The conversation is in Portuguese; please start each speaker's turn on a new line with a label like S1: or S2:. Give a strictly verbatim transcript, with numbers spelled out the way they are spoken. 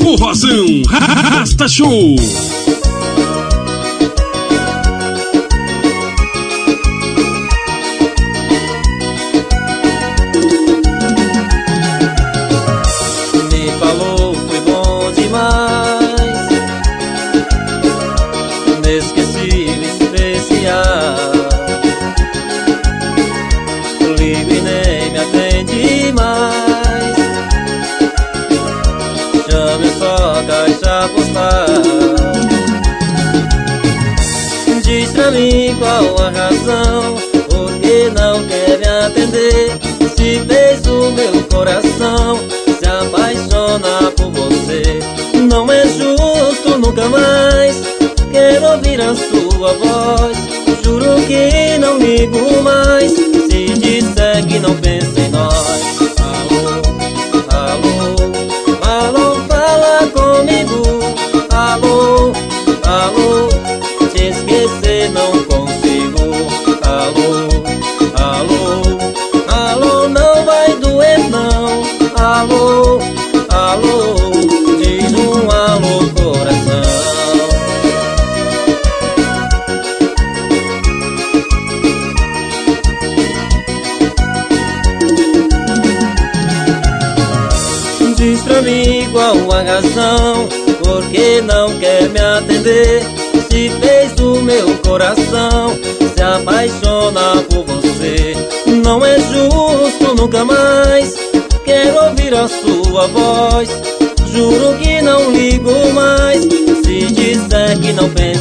S1: Forrozão Rasta Show.
S2: Me falou, foi bom demais, inesquecível, especial. Ligo e nem me atende mais, chame só caixa postal. Diz pra mim qual a razão, por que não quer me atender? Se fez o meu coração se apaixona por você. Não é justo, nunca mais quero ouvir a sua voz. Juro que não ligo mais se disser que não pensa em nós. Alô, alô, alô, fala comigo. Alô, alô, te esquecer não consigo. Alô, alô, alô, não vai doer não. Alô, alô, diz um alô coração. Diz pra mim qual a razão, por que não quer me atender? Se fez do meu coração se apaixona por você. Não é justo, nunca mais quero ouvir a sua voz. Juro que não ligo mais se disser que não pensa